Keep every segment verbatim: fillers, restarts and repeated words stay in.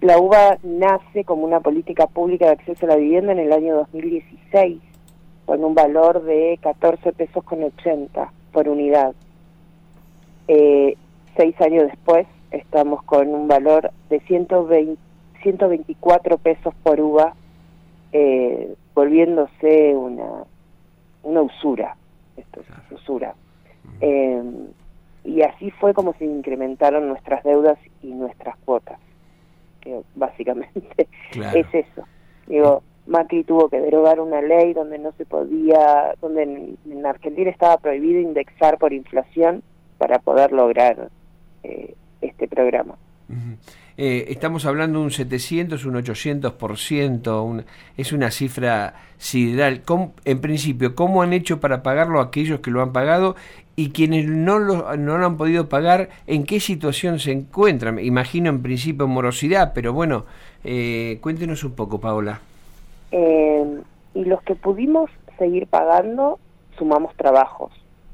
La UBA nace como una política pública de acceso a la vivienda en el año dos mil dieciséis, con un valor de catorce pesos con ochenta por unidad. Eh, seis años después estamos con un valor de ciento veinte, ciento veinticuatro pesos por UBA, eh, volviéndose una, una usura. Esto es usura. Eh, y así fue como se incrementaron nuestras deudas y nuestras cuotas. Que básicamente claro. es eso. Digo, Macri tuvo que derogar una ley donde no se podía, donde en, en Argentina estaba prohibido indexar por inflación para poder lograr eh, este programa. Uh-huh. Eh, estamos hablando de un setecientos, un ochocientos por ciento, un, es una cifra sideral. ¿Cómo, en principio, ¿cómo han hecho para pagarlo aquellos que lo han pagado y quienes no lo, no lo han podido pagar? ¿En qué situación se encuentran? Imagino en principio morosidad, pero bueno, eh, cuéntenos un poco, Paola. Eh, y los que pudimos seguir pagando, sumamos trabajos.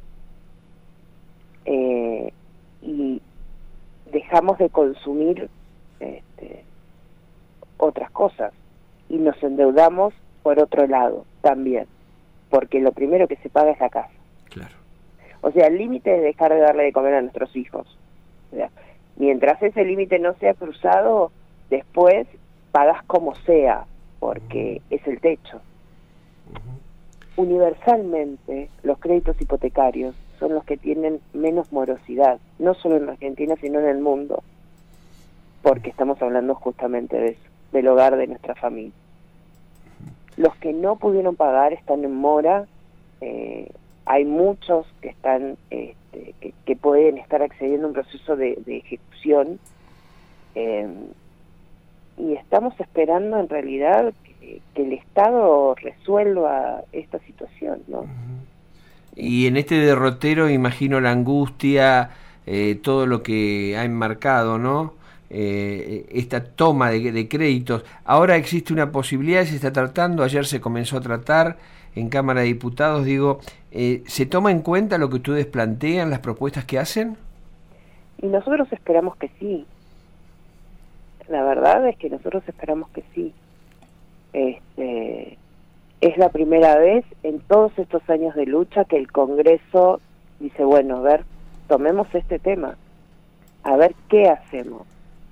Eh, y dejamos de consumir este, otras cosas y nos endeudamos por otro lado también, porque lo primero que se paga es la casa. Claro. O sea, el límite es dejar de darle de comer a nuestros hijos. O sea, mientras ese límite no sea cruzado, después pagas como sea, porque uh-huh. es el techo. Uh-huh. Universalmente, los créditos hipotecarios son los que tienen menos morosidad, no solo en Argentina, sino en el mundo, porque estamos hablando justamente de eso, del hogar de nuestra familia. Los que no pudieron pagar están en mora, eh, hay muchos que están este, que, que pueden estar accediendo a un proceso de, de ejecución, eh, y estamos esperando en realidad que, que el Estado resuelva esta situación, ¿no? Y en este derrotero imagino la angustia, eh, todo lo que ha enmarcado, ¿no? Eh, esta toma de, de créditos. Ahora existe una posibilidad, se está tratando, ayer se comenzó a tratar en Cámara de Diputados, digo, eh, ¿se toma en cuenta lo que ustedes plantean, las propuestas que hacen? Y nosotros esperamos que sí. La verdad es que nosotros esperamos que sí. Este, es la primera vez en todos estos años de lucha que el Congreso dice, bueno, a ver, tomemos este tema, a ver qué hacemos.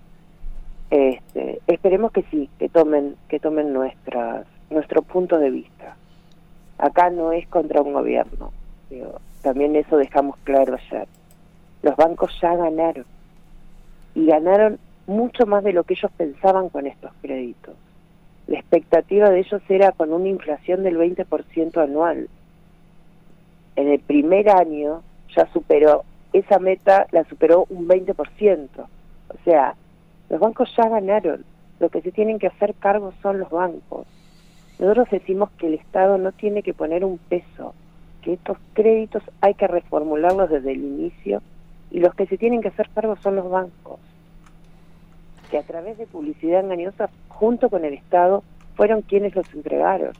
Este, esperemos que sí, que tomen, que tomen nuestras, nuestro punto de vista. Acá no es contra un gobierno, digo, también eso dejamos claro ayer. Los bancos ya ganaron, y ganaron mucho más de lo que ellos pensaban con estos créditos. La expectativa de ellos era con una inflación del veinte por ciento anual. En el primer año ya superó, esa meta la superó un veinte por ciento. O sea, los bancos ya ganaron. Lo que se tienen que hacer cargo son los bancos. Nosotros decimos que el Estado no tiene que poner un peso, que estos créditos hay que reformularlos desde el inicio, y los que se tienen que hacer cargo son los bancos, que a través de publicidad engañosa, junto con el Estado, fueron quienes los entregaron.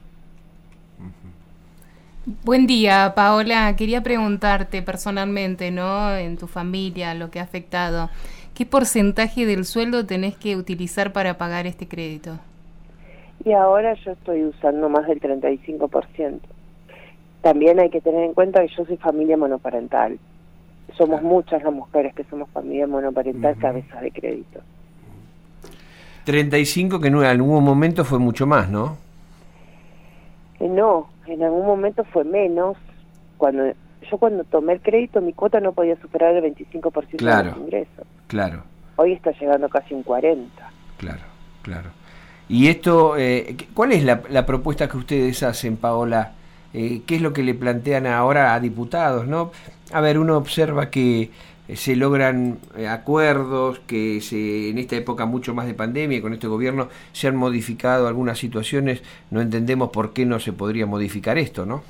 Buen día, Paola. Quería preguntarte personalmente, ¿no? En tu familia, lo que ha afectado, ¿qué porcentaje del sueldo tenés que utilizar para pagar este crédito? Y ahora yo estoy usando más del treinta y cinco por ciento. También hay que tener en cuenta que yo soy familia monoparental. Somos muchas las mujeres que somos familia monoparental, uh-huh. cabeza de crédito. treinta y cinco, que en algún momento fue mucho más, ¿no? Eh, no, en algún momento fue menos. Cuando yo cuando tomé el crédito, mi cuota no podía superar el veinticinco por ciento claro, de los ingresos. Claro. Hoy está llegando casi un cuarenta por ciento. Claro, claro. Y esto, eh, ¿cuál es la, la propuesta que ustedes hacen, Paola? Eh, ¿Qué es lo que le plantean ahora a diputados, no? A ver, uno observa que se logran acuerdos, que se, en esta época mucho más de pandemia, con este gobierno se han modificado algunas situaciones, no entendemos por qué no se podría modificar esto, ¿no?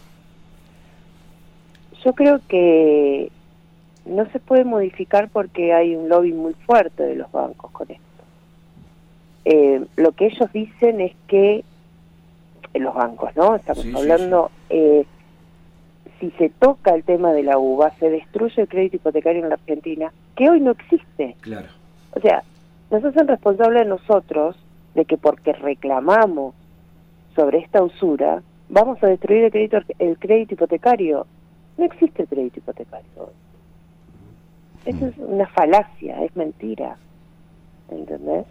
Yo creo que no se puede modificar porque hay un lobby muy fuerte de los bancos con esto. Eh, lo que ellos dicen es que, en los bancos, ¿no? Estamos sí, hablando... Sí, sí. Eh, si se toca el tema de la UBA, se destruye el crédito hipotecario en la Argentina, que hoy no existe. Claro. O sea, nos hacen responsables de nosotros de que porque reclamamos sobre esta usura, vamos a destruir el crédito, el crédito hipotecario. No existe el crédito hipotecario. Eso es una falacia, es mentira. ¿Entendés?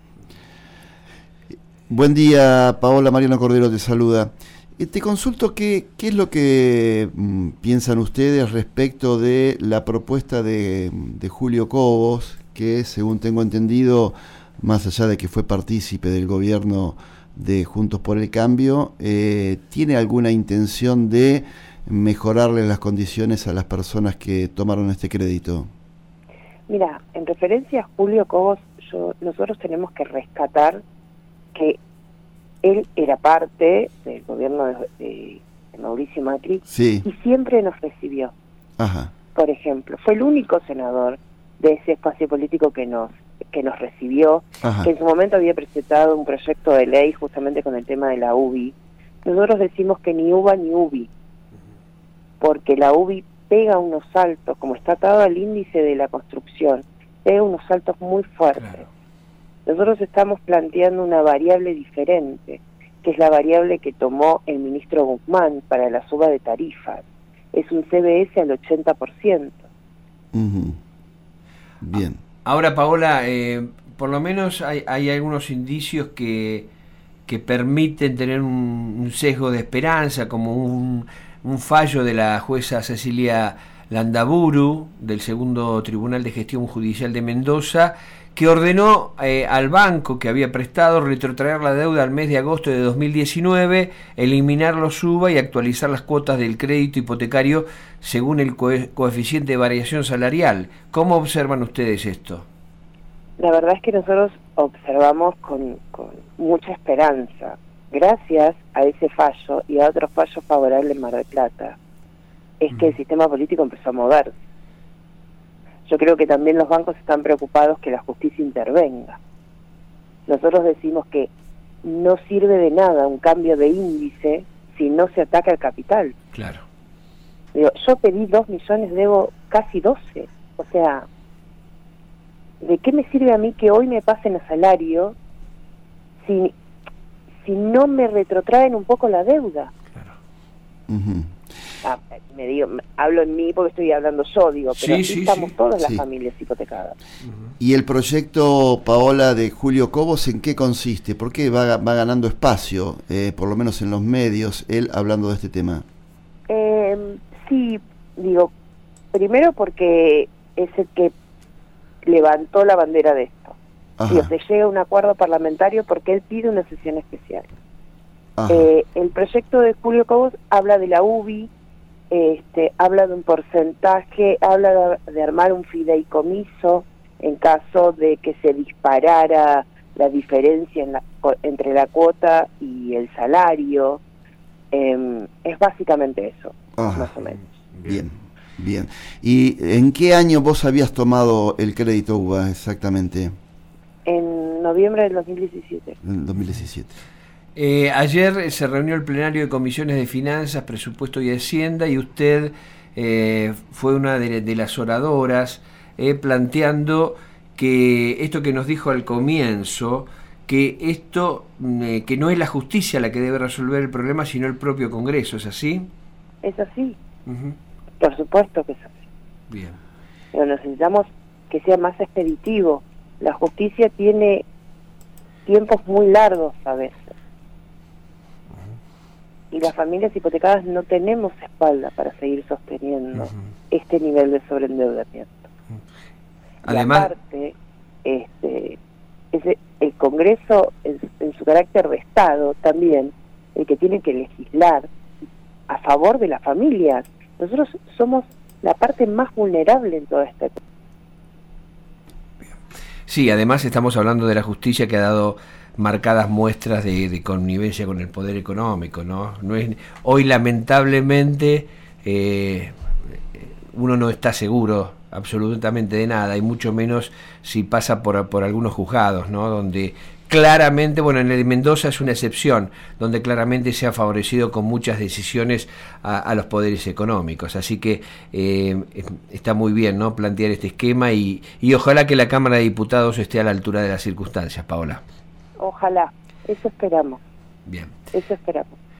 Buen día, Paola. Mariano Cordero te saluda. Eh, te consulto qué, qué es lo que mm, piensan ustedes respecto de la propuesta de, de Julio Cobos, que según tengo entendido, más allá de que fue partícipe del gobierno de Juntos por el Cambio, eh, ¿tiene alguna intención de mejorarle las condiciones a las personas que tomaron este crédito? Mira, en referencia a Julio Cobos, yo, nosotros tenemos que rescatar que él era parte del gobierno de, de, de Mauricio Macri, sí, y siempre nos recibió. Ajá. Por ejemplo, fue el único senador de ese espacio político que nos que nos recibió, Ajá. que en su momento había presentado un proyecto de ley justamente con el tema de la U B I. Nosotros decimos que ni U B A ni U B I, porque la U B I pega unos saltos, como está atado al índice de la construcción, pega unos saltos muy fuertes. Claro. Nosotros estamos planteando una variable diferente, que es la variable que tomó el ministro Guzmán para la suba de tarifas. Es un C B S al ochenta por ciento. Uh-huh. Bien. Ahora, Paola, eh, por lo menos hay, hay algunos indicios que, que permiten tener un, un sesgo de esperanza, como un, un fallo de la jueza Cecilia Landaburu, del segundo Tribunal de Gestión Judicial de Mendoza, que ordenó eh, al banco que había prestado retrotraer la deuda al mes de agosto de dos mil diecinueve, eliminar los suba y actualizar las cuotas del crédito hipotecario según el co coeficiente de variación salarial. ¿Cómo observan ustedes esto? La verdad es que nosotros observamos con, con mucha esperanza, gracias a ese fallo y a otros fallos favorables en Mar del Plata, es que el sistema político empezó a moverse. Yo creo que también los bancos están preocupados que la justicia intervenga. Nosotros decimos que no sirve de nada un cambio de índice si no se ataca el capital. Claro. Digo, yo pedí dos millones, debo casi doce. O sea, ¿de qué me sirve a mí que hoy me pasen a salario si, si no me retrotraen un poco la deuda? Claro. Uh-huh. Ah, me digo, hablo en mí porque estoy hablando yo, digo, pero sí, aquí sí, estamos sí. todas las sí. familias hipotecadas. Uh-huh. ¿Y el proyecto, Paola, de Julio Cobos en qué consiste? ¿Por qué va, va ganando espacio, eh, por lo menos en los medios, él hablando de este tema? Eh, sí, digo, primero porque es el que levantó la bandera de esto. Digo, se llega a un acuerdo parlamentario porque él pide una sesión especial. Eh, el proyecto de Julio Cobos habla de la U B I, Este, habla de un porcentaje, habla de, de armar un fideicomiso en caso de que se disparara la diferencia en la, entre la cuota y el salario. Eh, es básicamente eso, Ajá. más o menos. Bien, bien. ¿Y en qué año vos habías tomado el crédito U B A exactamente? En noviembre del dos mil diecisiete. En dos mil diecisiete. Eh, ayer se reunió el plenario de comisiones de finanzas, presupuesto y hacienda y usted eh, fue una de, de las oradoras eh, planteando que esto que nos dijo al comienzo, que esto eh, que no es la justicia la que debe resolver el problema sino el propio Congreso, ¿es así? Es así, uh-huh. Por supuesto que es así. Bien. Pero necesitamos que sea más expeditivo. La justicia tiene tiempos muy largos a veces. Y las familias hipotecadas no tenemos espalda para seguir sosteniendo uh-huh. este nivel de sobreendeudamiento. Uh-huh. Además, y aparte, este, es el Congreso, en, en su carácter de Estado, también, el que tiene que legislar a favor de las familias. Nosotros somos la parte más vulnerable en todo este tema. Sí, además estamos hablando de la justicia que ha dado marcadas muestras de, de connivencia con el poder económico, ¿no? No es, hoy lamentablemente eh, uno no está seguro absolutamente de nada, y mucho menos si pasa por, por algunos juzgados, ¿no? Donde claramente, bueno, en el Mendoza es una excepción, donde claramente se ha favorecido con muchas decisiones a, a los poderes económicos. Así que eh, está muy bien, ¿no?, plantear este esquema y, y ojalá que la Cámara de Diputados esté a la altura de las circunstancias, Paola. Ojalá, eso esperamos. Bien. Eso esperamos.